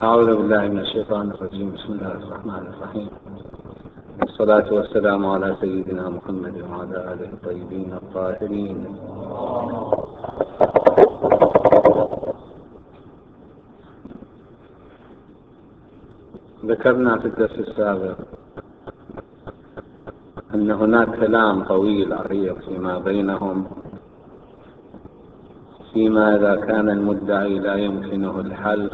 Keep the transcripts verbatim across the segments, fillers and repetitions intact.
أعوذ بالله من الشيطان الرجيم. بسم الله الرحمن الرحيم. والصلاة والسلام على سيدنا محمد وعلى آله الطيبين الطاهرين. ذكرنا في الدرس السابق أن هناك كلام طويل عريض فيما بينهم فيما إذا كان المدعي لا يمكنه الحلف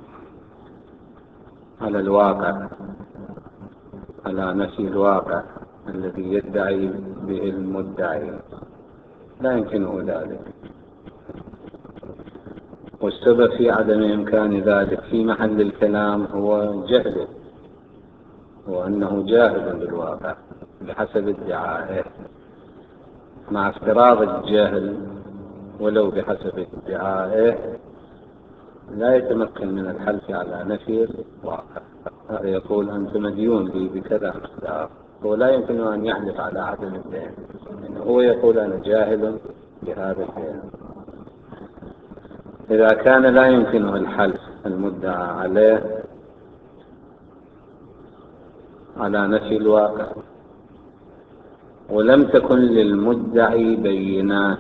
على الواقع، على نفي الواقع الذي يدعي به المدعي، لا يمكنه ذلك، والسبب في عدم إمكان ذلك في محل الكلام هو جهله، وأنه جاهل بالواقع بحسب ادعائه. مع افتراض الجهل ولو بحسب ادعائه لا يتمكن من الحلف على نفي الواقع. هذا يقول أنت مديون لي بكذا مقدار، هو لا يمكن أن يحلف على عدم الدين، هو يقول أنا جاهل بهذا الدين. إذا كان لا يمكنه الحلف المدعى عليه على نفي الواقع ولم تكن للمدعي بينات،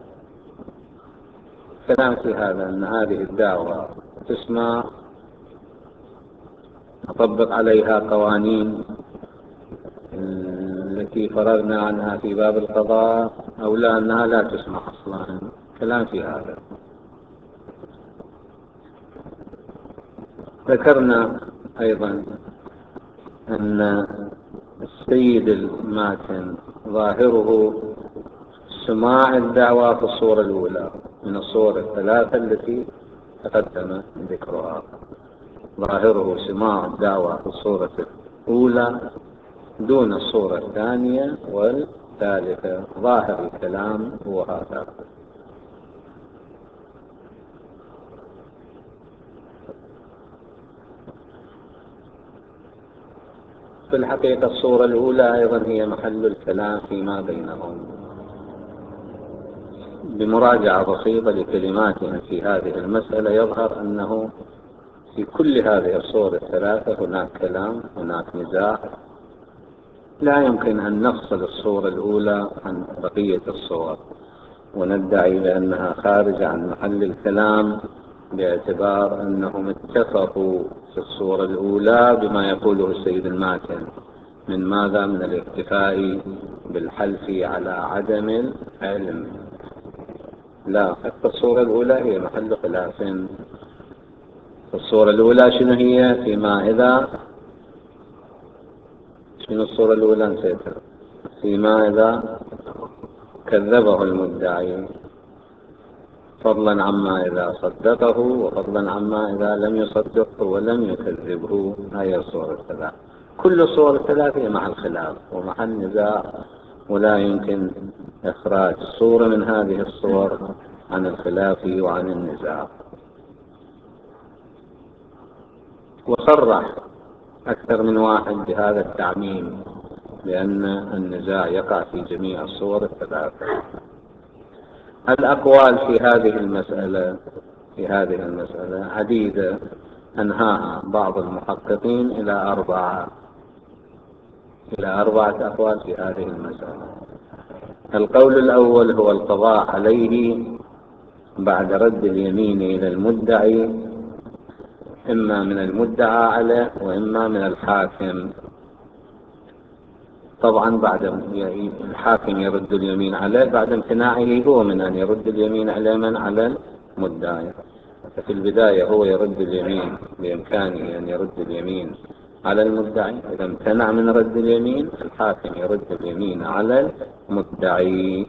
كلام في هذا أن هذه الدعوة تسمى نطبق عليها قوانين التي فرغنا عنها في باب القضاء، أو لا أنها لا تسمع أصلا، كلام في هذا. ذكرنا أيضا أن السيد الماتن ظاهره سماع الدعوة في الصورة الأولى من الصور الثلاثة التي تقدم ذكرها، ظاهره سماع الدعوة في الصورة الأولى دون الصورة الثانية والثالثة، ظاهر الكلام هو هذا. في الحقيقة الصورة الأولى أيضا هي محل الكلام فيما بينهم. بمراجعة بسيطة لكلماتهم في هذه المسألة يظهر أنه في كل هذه الصور الثلاثة هناك كلام، هناك نزاع، لا يمكن أن نفصل الصورة الأولى عن بقية الصور وندعي بأنها خارجة عن محل الكلام، باعتبار أنهم اتفقوا في الصورة الأولى بما يقوله السيد الماتن من ماذا؟ من الاكتفاء بالحلف على عدم العلم. لا، حتى الصورة الأولى هي محل خلاف. الصورة الأولى شنو هي؟ فيما إذا شنو الصورة الأولى نسيتها؟ فيما إذا كذبه المدعي، فضلا عما إذا صدقه وفضلا عما إذا لم يصدقه ولم يكذبه. هي الصور الثلاث، كل الصور الثلاث هي مع الخلاف ومحل نزاع، ولا يمكن إخراج صورة من هذه الصور عن الخلاف وعن النزاع. وصرح أكثر من واحد بهذا التعميم لأن النزاع يقع في جميع الصور الثلاثة. الأقوال في هذه المسألة في هذه المسألة عديدة، أنهاها بعض المحققين إلى أربعة إلى أربعة أقوال في هذه المسألة. القول الأول هو القضاء عليه بعد رد اليمين إلى المدعي، إما من المدعى عليه وإما من الحاكم. طبعا بعد الحاكم يرد اليمين عليه بعد امتناعه هو من أن يرد اليمين على من؟ على المدعي. ففي البداية هو يرد اليمين، بإمكانه أن يرد اليمين على المدعي، إذا امتنع من رد اليمين الحاكم يرد اليمين على المدعي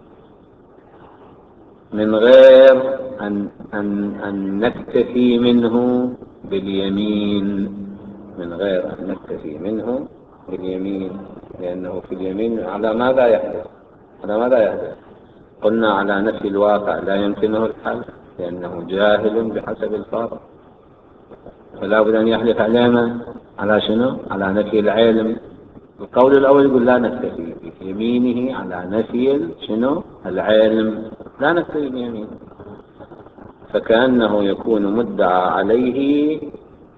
من غير أن, أن, أن نكتفي منه باليمين من غير أن نكتفي منه باليمين لأنه في اليمين على ماذا يحدث؟ على ماذا يحدث؟ قلنا على نفي الواقع لا يمكنه الحلف لأنه جاهل بحسب الفرض، فلا بد أن يحلف علينا على شنو؟ على نفي العلم. القول الأول يقول لا نكتفي بيمينه على نفي شنو؟ العلم، لا نكتفي بيمينه، فكأنه يكون مدعى عليه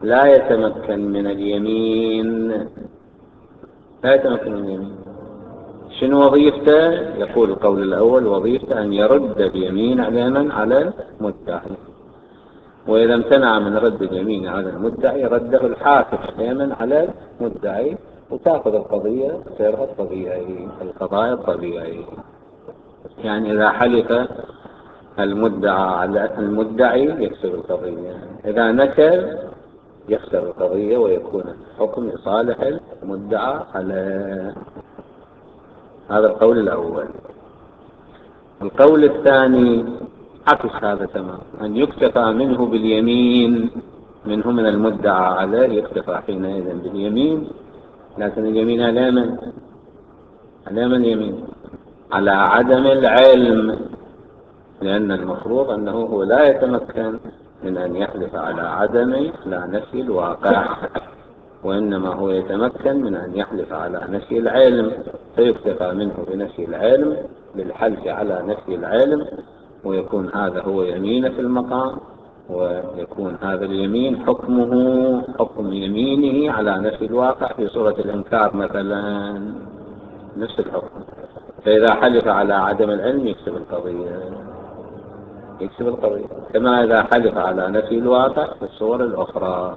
لا يتمكن من اليمين، لا يتمكن من اليمين. شنو وظيفته؟ يقول القول الأول وظيفته أن يرد اليمين على على المدعي، وإذا امتنع من رد اليمين على المدعي رده الحاكم اليمن على المدعي، وتأخذ القضية سيرها الطبيعي، القضايا الطبيعي. يعني إذا حلف المدعى على المدعي يكسب القضية، إذا نكل يخسر القضية ويكون الحكم لصالح المدعى على. هذا القول الأول. القول الثاني عكس هذا تمام، أن يكتفى منه باليمين، منه من المدعى عليه يكتفى حينئذ باليمين، لكن اليمين على من؟ على من اليمين؟ على عدم العلم، لأن المفروض أنه هو لا يتمكن من أن يحلف على عدم لا نفي الواقع، وإنما هو يتمكن من أن يحلف على نفي العلم، فيكتفى منه بنفي العلم بالحلف على نفي العلم، ويكون هذا هو يمين في المقام، ويكون هذا اليمين حكمه حكم يمينه على نفي الواقع في صورة الإنكار مثلا، نفس الحكم. فإذا حلف على عدم العلم يكسب القضية، يكسب القضية كما إذا حلف على نفي الواقع في الصور الأخرى.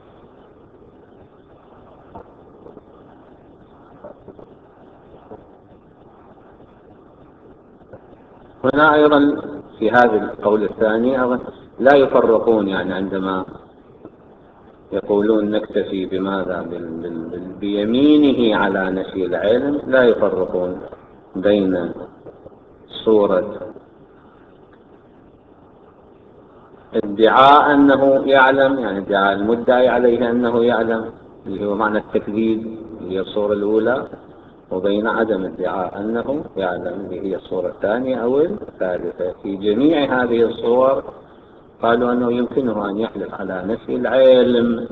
هنا أيضا في هذا القول الثاني لا يفرقون، يعني عندما يقولون نكتفي بماذا بيمينه على نفي العلم، لا يفرقون بين صورة ادعاء أنه يعلم، يعني ادعاء المدعي عليه أنه يعلم اللي هو معنى التكذيب اللي هي الصورة الأولى، وبين عدم ادعاء أنه يعلم اللي هي الصورة الثانية أو الثالثة. في جميع هذه الصور قالوا أنه يمكنه أن يحلف على نفي العلم،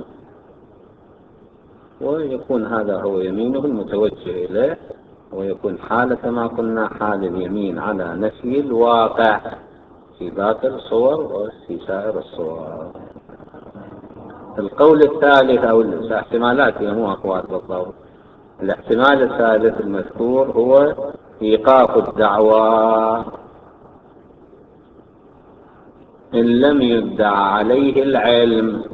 ويكون هذا هو يمينه المتوجه إليه، ويكون حالة كما قلنا حال اليمين على نفي الواقع في باقي الصور وفي سائر الصور. القول الثالث أو الاحتمالات هي مو أقوال بالضبط. الاحتمال الثالث المذكور هو إيقاف الدعوى إن لم يدعى عليه العلم،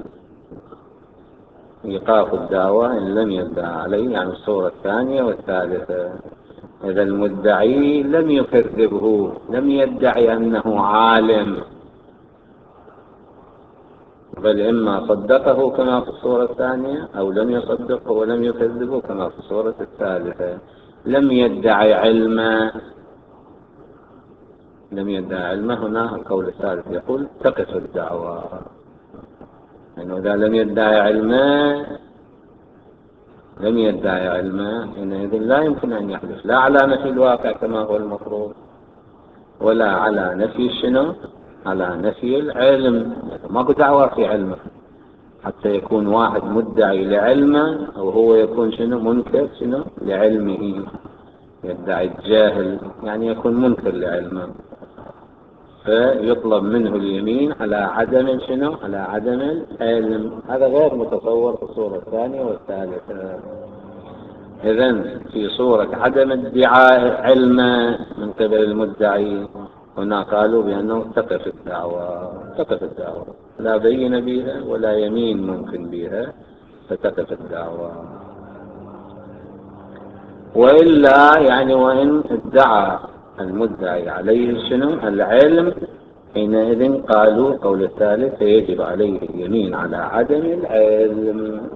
إيقاف الدعوى إن لم يدعى عليه، يعني الصورة الثانية والثالثة. إذا المدعي لم يكذبه، لم يدعي أنه عالم، بل إما صدقه كما في الصورة الثانية أو لم يصدقه ولم يكذبه كما في الصورة الثالثة. لم يدعي علما، لم يدعي علما. هنا القول الثالث يقول تقف الدعوى، يعني إذا لم يدعي علما لم يدعي علما حينئذ لا يمكن أن يحلف لا على نفي الواقع كما هو المفروض، ولا على نفي شنو؟ على نفي العلم. ماكو دعوة في علمه، حتى يكون واحد مدعي لعلمه أو هو يكون شنو؟ منكر شنو؟ لعلمه، يدعي الجاهل يعني يكون منكر لعلمه، فيطلب منه اليمين على عدم شنو؟ على عدم العلم. هذا غير متصور في الصورة الثانية والثالثة. إذن في صورة عدم ادعاء علم من قبل المدعي، هنا قالوا بأنه تقف الدعوة، تقف الدعوة لا بين بها ولا يمين ممكن بها، فتقف الدعوة. وإلا يعني وإن ادعى المدعي عليه شنو؟ العلم، حينئذ قالوا قول الثالث فيجب عليه اليمين على عدم العلم،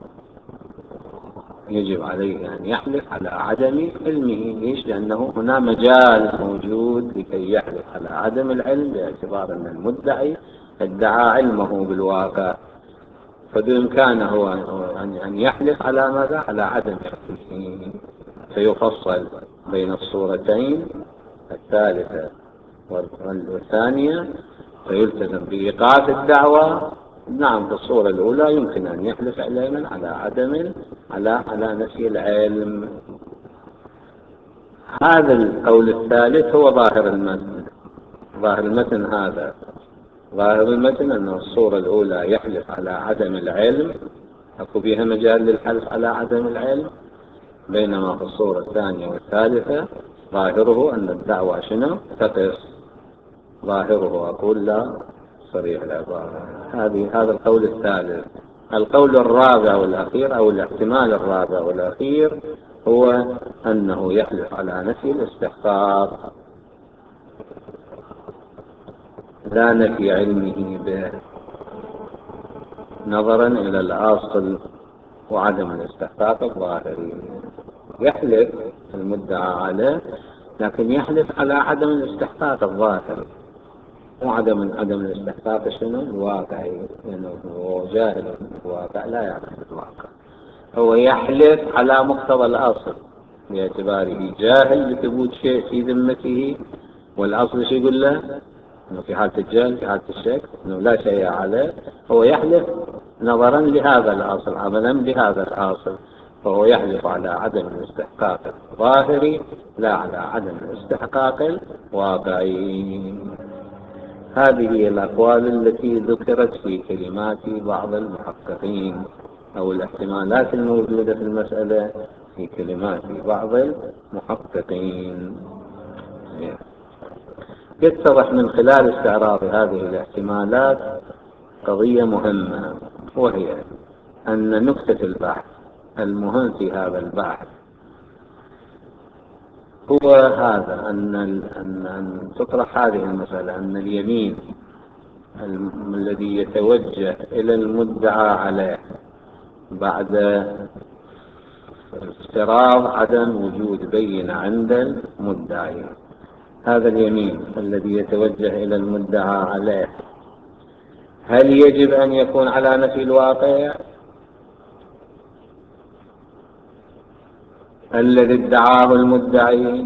يجب عليه أن يحلف على عدم علمه. ليش؟ لأنه هنا مجال موجود لكي يحلف على عدم العلم، باعتبار أن المدعي ادعى علمه بالواقع، فبإمكانه أن يحلف على ماذا؟ على عدم علمه. فيفصل بين الصورتين الثالثة والثانية، فيلتزم بإيقاف الدعوة. نعم في الصورة الأولى يمكن أن يحلف علما على عدم على على نفي العلم. هذا القول الثالث هو ظاهر المتن، ظاهر المتن هذا ظاهر المتن أن الصورة الأولى يحلف على عدم العلم، أكو بها مجال للحلف على عدم العلم، بينما في الصورة الثانية والثالثة ظاهره أن الدعوة شنو تقص، ظاهره أقول لا صريح العبارة. هذه هذا القول الثالث. القول الرابع والأخير أو الاحتمال الرابع والأخير هو أنه يحلف على نفي الاستحقاق لا نفي علمه به، نظرا إلى الأصل وعدم الاستحقاق الظاهري. يحلف المدعى عليه لكن يحلف على عدم الاستحقاق الظاهري، وعدم عدم الاستحقاق شنو الواقعي، لأنه يعني هو جاهل الواقع لا يعرف الواقع، هو يحلف على مقتضى الأصل باعتباره جاهل بثبوت شيء في ذمته، والأصل شيء يقول له إنه في حالة الجهل في حالة الشك إنه لا شيء عليه، هو يحلف نظرا لهذا الأصل عملا بهذا الأصل، فهو يحلف على عدم الاستحقاق الظاهري لا على عدم الاستحقاق الواقعي. هذه هي الأقوال التي ذكرت في كلمات بعض المحققين أو الاحتمالات الموجودة في المسألة في كلمات بعض المحققين. يتضح من خلال استعراض هذه الاحتمالات قضية مهمة، وهي أن نكتة البحث المهم في هذا البحث هو هذا أن, أن, أن تطرح هذه المسألة أن اليمين الذي يتوجه إلى المدعى عليه بعد افتراض عدم وجود بينة عند المدعي، هذا اليمين الذي يتوجه إلى المدعى عليه هل يجب أن يكون على نفي الواقع الذي ادعاه المدعي؟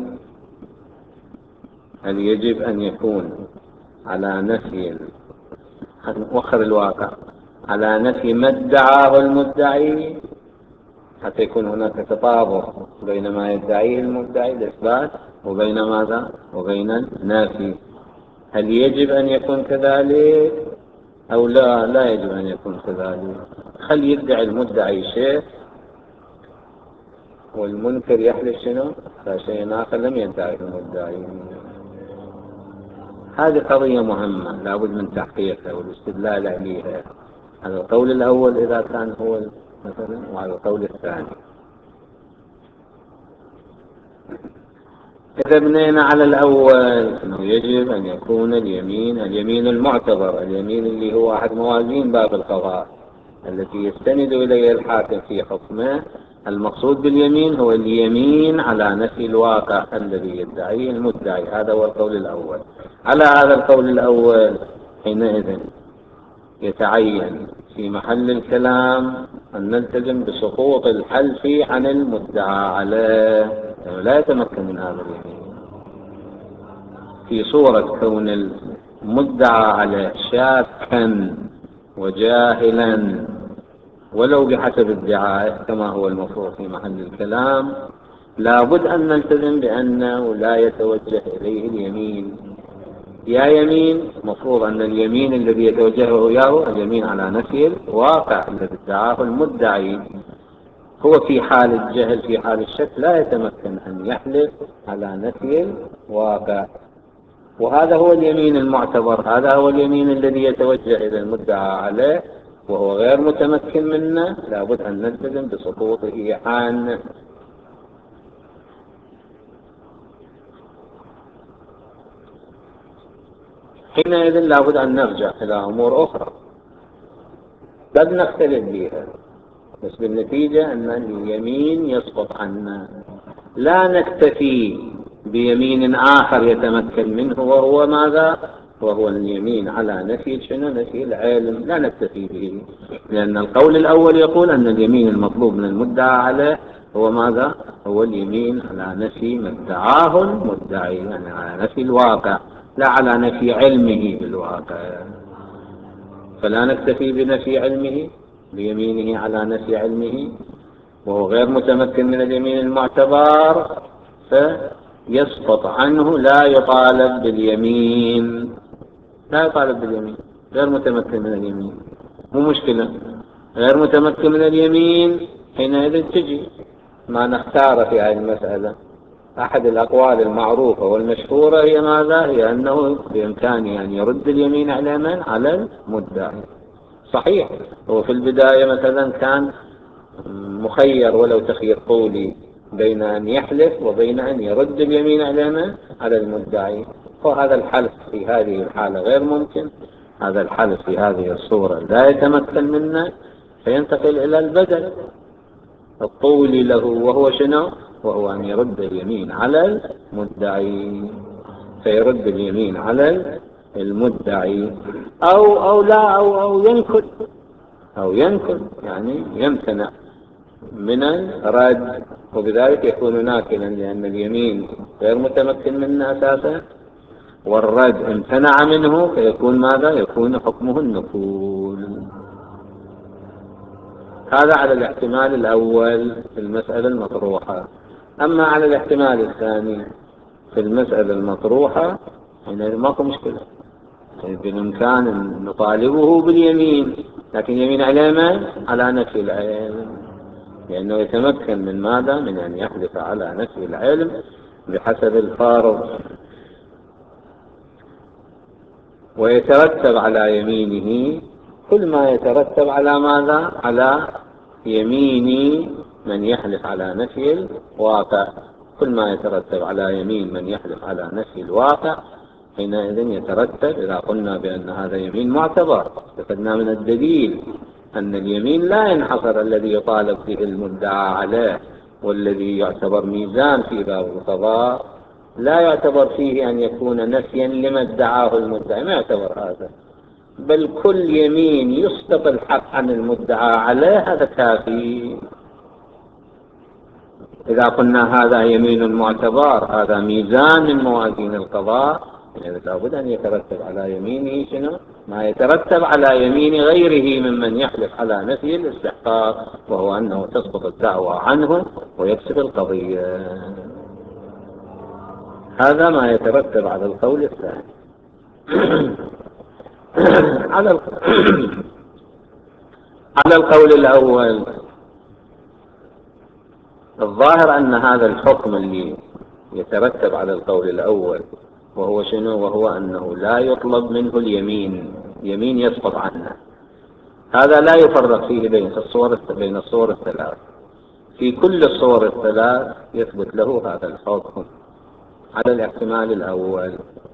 هل يجب أن يكون على نفي وخر الواقع على نفي ما ادعاه المدعي حتى يكون هناك تطابق بين ما يدعيه المدعي الإثبات وبين ماذا وبين النافي؟ هل يجب أن يكون كذلك أو لا لا يجب أن يكون كذلك؟ هل يدعي المدعي شيء والمنكر يحلف شنو فشيء آخر لم يدعي المدعي؟ هذه قضية مهمة لابد من تحقيقها والاستدلال عليها. هذا القول الأول إذا كان هو مثلا، وعلى القول الثاني إذا بنينا على الأول أنه يجب أن يكون اليمين اليمين المعتبر، اليمين اللي هو أحد موازين باب القضاء التي يستند إليه الحاكم في حكمه، المقصود باليمين هو اليمين على نفي الواقع الذي يدعيه المدعي. هذا هو القول الأول. على هذا القول الأول حينئذ يتعين في محل الكلام أن نلتزم بسقوط الحلف عن المدعى عليه، لا يتمكن من هذا اليمين في صورة كون المدعى عليه شاكا وجاهلا ولو بحسب الدعاء كما هو المفروض في محل الكلام. لابد أن نلتزم بأنه لا يتوجه إليه اليمين. يا يمين مفروض أن اليمين الذي يتوجهه إياه اليمين على نفي الواقع الذي ادعاه المدعي. هو في حال الجهل في حال الشك لا يتمكن أن يحلف على نفي الواقع، وهذا هو اليمين المعتبر، هذا هو اليمين الذي يتوجه إلى المدعى عليه وهو غير متمكن منه، لابد أن نلتزم بسقوطه عنه. حينئذ لابد أن نرجع إلى أمور أخرى قد نختلف بها، بس بالنتيجة أن اليمين يسقط عنا. لا نكتفي بيمين آخر يتمكن منه وهو ماذا؟ وهو اليمين على نفي شنو؟ نفي العلم. لا نكتفي به، لأن القول الأول يقول أن اليمين المطلوب من المدعى عليه هو ماذا؟ هو اليمين على نفي ما ادعاه المدعي، يعني على نفي الواقع لا على نفي علمه بالواقع. فلا نكتفي بنفي علمه بيمينه على نفي علمه وهو غير متمكن من اليمين المعتبر، فيسقط عنه، لا يطالب باليمين لا يطالب باليمين غير متمكن من اليمين، مو مشكلة، غير متمكن من اليمين، حينئذ تجي ما نختار في هذه المسألة. أحد الأقوال المعروفة والمشهورة هي ماذا؟ هي أنه بإمكانه أن يرد اليمين على من؟ على المدعي. صحيح، هو في البداية مثلا كان مخير ولو تخير قولي بين أن يحلف وبين أن يرد اليمين على من؟ على المدعي. وهذا الحلف في هذه الحالة غير ممكن، هذا الحلف في هذه الصورة لا يتمكن منه، فينتقل إلى البدل القولي له، وهو شنو؟ وهو أن يرد اليمين على المدعي، فيرد اليمين على المدعي أو أو لا أو أو ينكل أو ينكل يعني يمتنع من الرد، وبذلك يكون ناكلا، لأن اليمين غير متمكن منه أساسا، والرد امتنع منه، فيكون ماذا؟ يكون حكمه النكول. هذا على الاحتمال الأول في المسألة المطروحة. أما على الاحتمال الثاني في المسألة المطروحة هنا ماكو مشكلة، بالإمكان أن نطالبه باليمين، لكن يمين على من؟ على نفي العلم، لأنه يتمكن من ماذا؟ من أن يحلف على نفي العلم بحسب الفارض، ويترتب على يمينه كل ما يترتب على ماذا؟ على يمين من يحلف على نفي الواقع. كل ما يترتب على يمين من يحلف على نفي الواقع، حينئذ يترتب، إذا قلنا بأن هذا يمين معتبر، استفدنا من الدليل أن اليمين لا ينحصر الذي يطالب به المدعى عليه، والذي يعتبر ميزان في باب القضاء لا يعتبر فيه أن يكون نفيا لما ادعاه المدعي، ما يعتبر هذا، بل كل يمين يسقط الحق عن المدعى عليه هذا كافي. إذا قلنا هذا يمين معتبر، هذا ميزان من موازين القضاء، يعني لابد أن يترتب على يمينه شنو؟ ما يترتب على يمين غيره ممن يحلف على نفي الاستحقاق، وهو أنه تسقط الدعوى عنه ويكسب القضية. هذا ما يترتب على القول الثاني. على على القول الأول، الظاهر أن هذا الحكم اللي يترتب على القول الأول وهو شنو؟ وهو أنه لا يطلب منه اليمين، يمين يسقط عنه، هذا لا يفرق فيه بين الصور بين الصور الثلاث، في كل الصور الثلاث يثبت له هذا الحكم على الاحتمال الأول.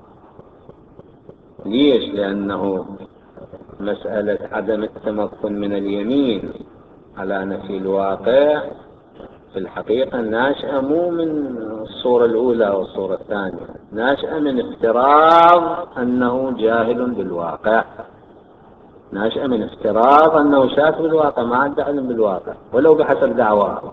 ليش؟ لأنه مسألة عدم التمكن من اليمين على نفي الواقع في الحقيقة ناشئة مو من الصورة الأولى والصورة الثانية، ناشئة من افتراض أنه جاهل بالواقع، ناشئة من افتراض أنه شاك بالواقع، ما عنده علم بالواقع ولو بحسب دعواه.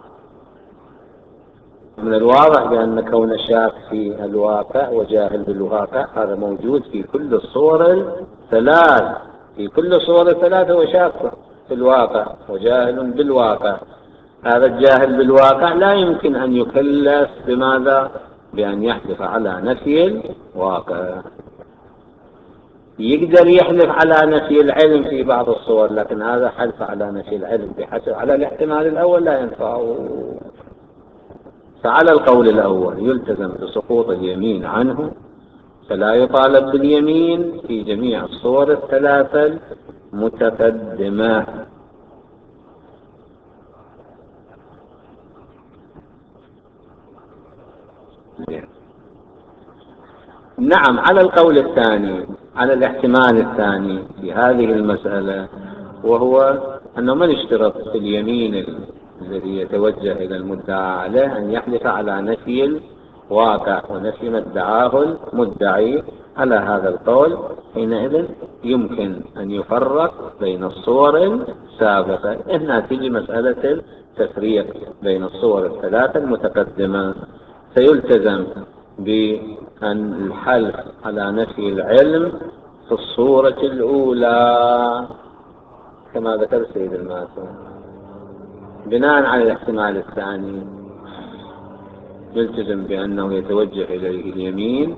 من الواضح بأن كون شاك في الواقع وجاهل بالواقع هذا موجود في كل الصور الثلاث، في كل الصور الثلاث هو شاك في الواقع وجاهل بالواقع. هذا الجاهل بالواقع لا يمكن أن يكلف بماذا؟ بأن يحلف على نفي الواقع. يقدر يحلف على نفي العلم في بعض الصور، لكن هذا حلف على نفي العلم بحسب على الاحتمال الأول لا ينفعه. فعلى القول الأول يلتزم بسقوط اليمين عنه، فلا يطالب باليمين في جميع الصور الثلاثة المتقدمة. نعم، على القول الثاني، على الاحتمال الثاني في هذه المسألة، وهو أنه من اشترط في اليمين الذي يتوجه إلى المدعى عليه أن يحلف على نفي الواقع ونفي ما ادعاه المدعي. على هذا القول حينئذ يمكن أن يفرق بين الصور السابقة. هنا تجي مسألة التفريق بين الصور الثلاثة المتقدمة، سيلتزم بأن الحلف على نفي العلم في الصورة الأولى كما ذكر سيد الماسون، بناء على الاحتمال الثاني يلتزم بأنه يتوجه إليه اليمين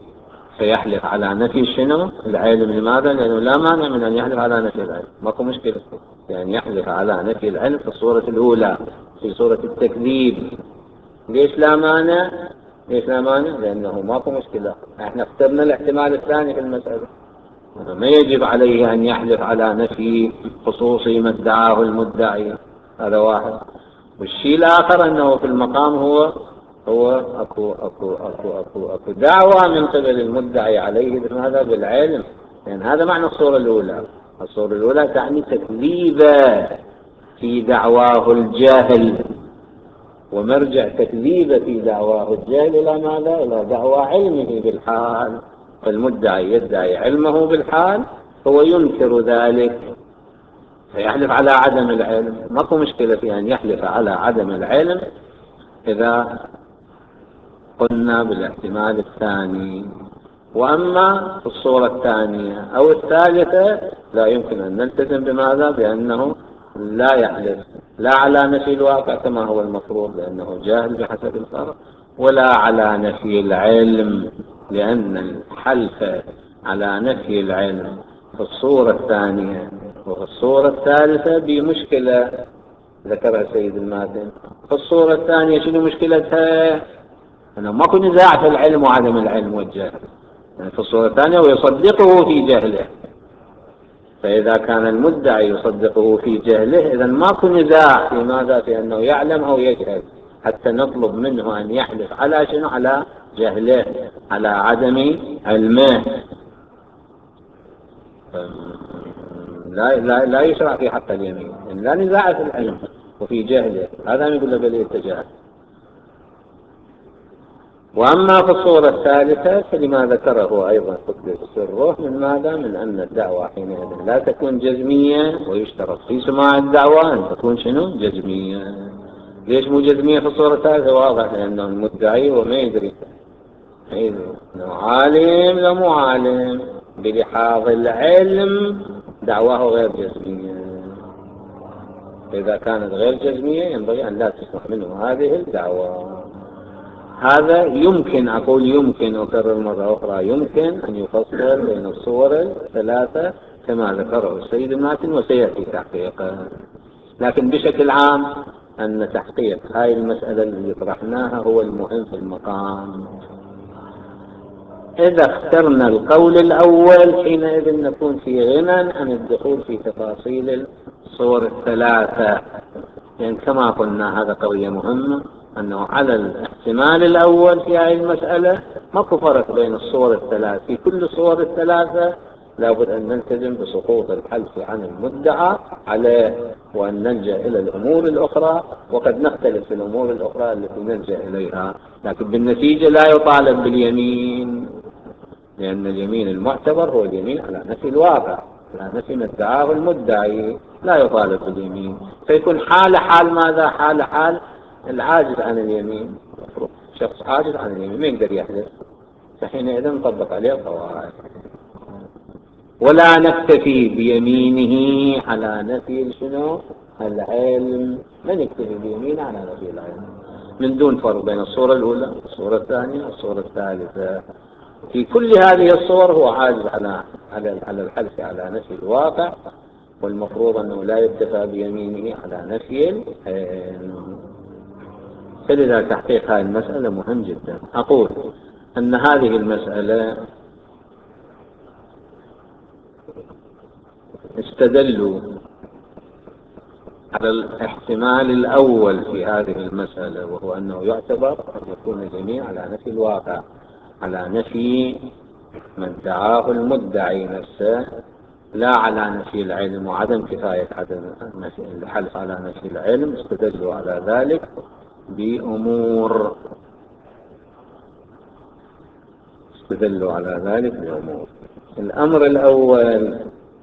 فيحلف على نفي شنو؟ العلم. لماذا؟ لأنه لا مانع من أن يحلف على نفي العلم، ماكو مشكلة يعني يحلف على نفي العلم في الصورة الأولى في صورة التكذيب. ليش لا مانع؟ ليش لا مانع؟ لأنه ماكو مشكلة، احنا اخترنا الاحتمال الثاني في المسألة. ما يجب عليه أن يحلف على نفي خصوصي ما ادعاه المدعي، هذا واحد. والشيء الآخر أنه في المقام هو هو أكو أكو أكو أكو أكو دعوة من قبل المدعي عليه بماذا؟ بالعلم. يعني هذا معنى الصورة الأولى. الصورة الأولى تعني تكذيبا في دعواه الجاهل، ومرجع تكذيب في دعواه الجاهل إلى ماذا؟ إلى دعوى علمه بالحال. فالمدعي يدعي علمه بالحال، هو ينكر ذلك فيحلف على عدم العلم. ماكو مشكلة في أن يحلف على عدم العلم إذا قلنا بالاحتمال الثاني. وأما في الصورة الثانية أو الثالثة لا يمكن أن نلتزم بماذا؟ بأنه لا يحلف لا على نفي الواقع كما هو المفروض لأنه جاهل بحسب الفرق، ولا على نفي العلم، لأن الحلف على نفي العلم في الصورة الثانية وفي الصورة الثالثة بمشكلة ذكرها سيد الماتن. في الصورة الثانية شنو مشكلتها؟ أنه ماكو نزاع في العلم وعدم العلم والجهل، يعني في الصورة الثانية ويصدقه في جهله. فإذا كان المدعي يصدقه في جهله إذن ماكو نزاع في ماذا؟ في أنه يعلم أو يجهل، حتى نطلب منه أن يحلف على شنو؟ على جهله، على عدم علمه. لا لا لا يشرع في حق اليمين، يعني لا نزاع في العلم وفي جهله، هذا يقول له بل التجاهل. وأما في الصورة الثالثة فلما ذكره أيضا قدس سره من ماذا؟ من أن الدعوة حينئذ لا تكون جزمية، ويشترط في سماع الدعوة أن تكون شنو؟ جزمية. ليش مو جزمية في الصورة الثالثة؟ واضح، لأنه المدعي وما يدري أنه عالم لا مو عالم، بلحاظ العلم دعواه غير جزمية. إذا كانت غير جزمية ينبغي أن لا تسمح منه هذه الدعوة. هذا يمكن، أقول يمكن، أكرر مرة أخرى، يمكن أن يفصل بين الصور الثلاثة كما ذكره السيد الماتن وسيأتي تحقيقه. لكن بشكل عام أن تحقيق هذه المسألة اللي طرحناها هو المهم في المقام. إذا اخترنا القول الأول حينئذ نكون في غنى عن الدخول في تفاصيل الصور الثلاثة، يعني كما قلنا هذا قضية مهمة، أنه على الاحتمال الأول في هذه المسألة ماكو فرق بين الصور الثلاث. في كل الصور الثلاثة لابد أن نلتزم بسقوط الحلف عن المدعى عليه، وأن نلجأ إلى الأمور الأخرى، وقد نختلف في الأمور الأخرى التي نلجأ إليها، لكن بالنتيجة لا يطالب باليمين، لأن اليمين المعتبر هو اليمين على نفي الواقع، على نفي ما ادعاه المدعي، لا يطالب باليمين. فيكون حال حال ماذا؟ حال حال العاجز عن اليمين. شخص عاجز عن اليمين ما يقدر يحلف، فحينئذ نطبق عليه القواعد. ولا نكتفي بيمينه على نفي شنو؟ العلم. ما نكتفي بيمينه على نفي العلم، من دون فرق بين الصورة الأولى والصورة الثانية والصورة الثالثة. في كل هذه الصور هو عاجز على على الحلف على نفي الواقع، والمفروض أنه لا يكتفى بيمينه على نفي العلم. فلذا تحقيق هذه المسألة مهم جدا. أقول أن هذه المسألة استدلوا على الاحتمال الأول في هذه المسألة، وهو أنه يعتبر أن يكون الجميع على نفي الواقع، على نفي من ادعاه المدعي نفسه، لا على نفي العلم وعدم كفاية عدم الحلف على نفي العلم. استدلوا على ذلك بأمور استدلوا على ذلك بأمور الأمر الأول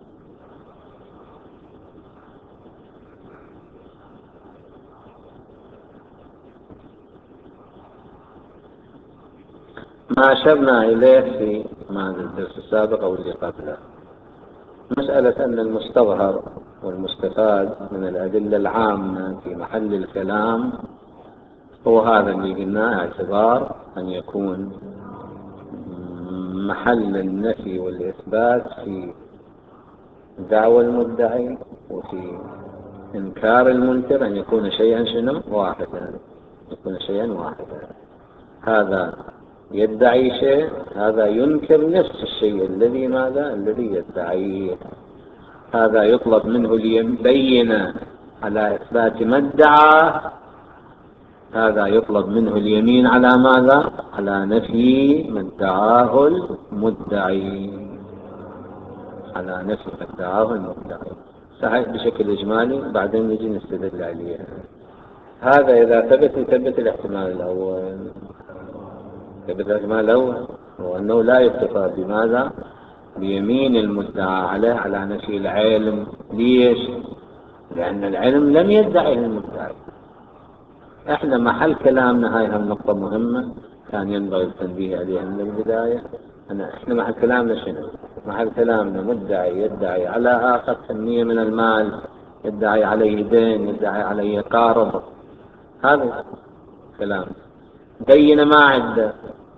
ما أشرنا إليه في الدرس السابق أو اللي قبله، مسألة أن المستظهر والمستفاد من الأدلة العامة في محل الكلام هو هذا اللي قلناه، اعتبار أن يكون محل النفي والإثبات في دعوى المدعي وفي إنكار المنكر أن يكون شيئا شنو واحدا، يكون شيئا واحدا. هذا يدعي شيء، هذا ينكر نفس الشيء الذي ماذا الذي يدعيه. هذا يطلب منه ليبين على إثبات ما ادعى، هذا يطلب منه اليمين على ماذا؟ على نفي ما ادعاه المدعي، على نفي ما ادعاه المدعي. صحيح بشكل إجمالي، بعدين نجي نستدل عليه. هذا إذا ثبت يثبت الاحتمال الأول. ثبت الاحتمال الأول هو أنه لا يكتفى بماذا؟ بيمين المدعى عليه على نفي العلم. ليش؟ لأن العلم لم يدعي المدعي. احنا محل كلامنا، هاي هم نقطة مهمة كان ينبغي التنبيه عليها من البداية. أنا احنا محل كلامنا شنو؟ محل كلامنا مدعي يدعي على آخر كمية من المال، يدعي عليه دين، يدعي عليه قارض، هذا كلام بين ما عنده.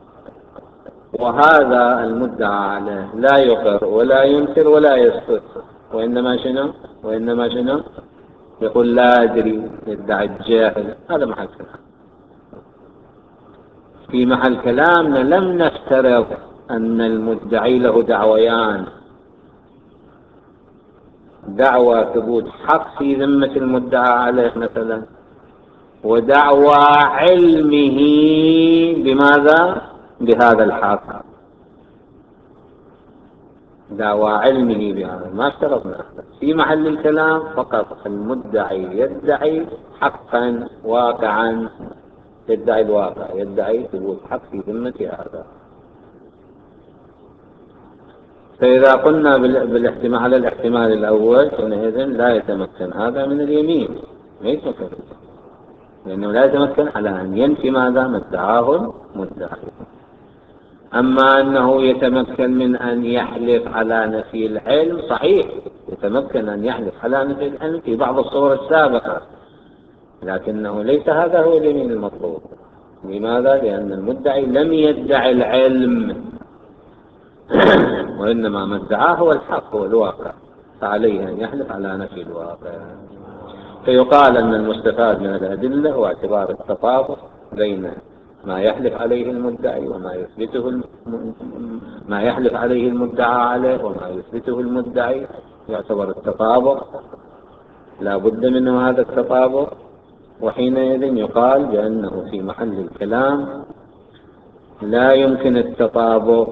وهذا المدعى عليه لا يقر ولا ينكر ولا يسكت، وإنما شنو؟ وإنما شنو؟ يقول لا أدري، يدعي الجاهل. هذا محل كلام. في محل كلامنا لم نفترض أن المدعي له دعويان: دعوى ثبوت حق في ذمة المدعى عليه مثلا، ودعوى علمه بماذا؟ بهذا الحق. دعوى علمه بهذا ما افترضنا. في محل الكلام فقط المدعي يدعي حقا واقعا، يدعي الواقع، يدعي ثبوت حق في ذمة هذا. فإذا قلنا بالاحتمال على الاحتمال الأول حينئذ لا يتمكن هذا من اليمين، ما يتمكن، لأنه لا يتمكن على أن ينفي ماذا؟ ما ادعاه المدعي. أما أنه يتمكن من أن يحلف على نفي العلم، صحيح يتمكن أن يحلف على نفي العلم في بعض الصور السابقة، لكنه ليس هذا هو اليمين المطلوب. لماذا؟ لأن المدعي لم يدعي العلم، وإنما ما ادعاه هو الحق، هو الواقع، فعليه أن يحلف على نفي الواقع. فيقال أن المستفاد من الأدلة هو اعتبار التطابق بين ما يحلف عليه المدعي وما يثبته الم... ما يحلف عليه المدعى عليه وما يثبته المدعي، يعتبر التطابق، لا بد منه هذا التطابق. وحينئذ يقال بأنه في محل الكلام لا يمكن التطابق.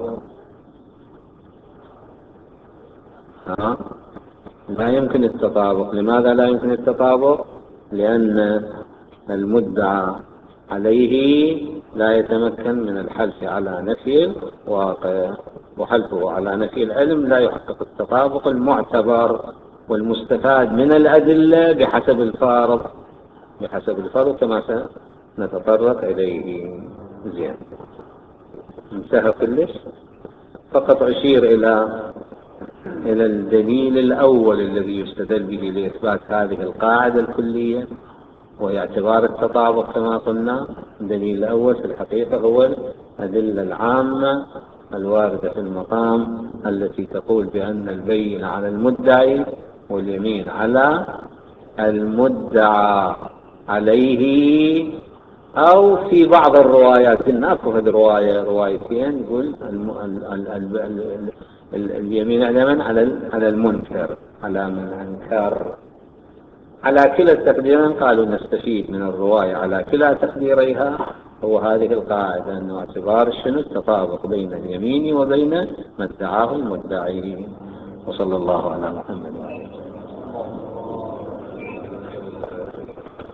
ها؟ لا يمكن التطابق. لماذا لا يمكن التطابق؟ لأن المدعى عليه لا يتمكن من الحلف على نفي الواقع، وحلفه على نفي العلم لا يحقق التطابق المعتبر والمستفاد من الأدلة بحسب الفارض، بحسب الفارض كما سنتطرق إليه. زين، انتهى كلش. فقط أشير إلى إلى الدليل الأول الذي يستدل به لإثبات هذه القاعدة الكلية وهي اعتبار التطابق كما قلنا. الدليل الأول في الحقيقة هو الأدلة العامة الواردة في المقام التي تقول بأن البين على المدعي واليمين على المدعى عليه. أو في بعض الروايات، نأخذ هذه الرواية روايتين، يقول الم... ال... ال... ال... ال... ال... اليمين على على على المنكر، على من أنكر. على كلا التقديرين قالوا نستفيد من الرواية على كلا تقديريها هو هذه القاعدة، أنه اعتبار شنو؟ التطابق بين اليمين وبين ما ادعاه المدعي. وصلى الله على محمد.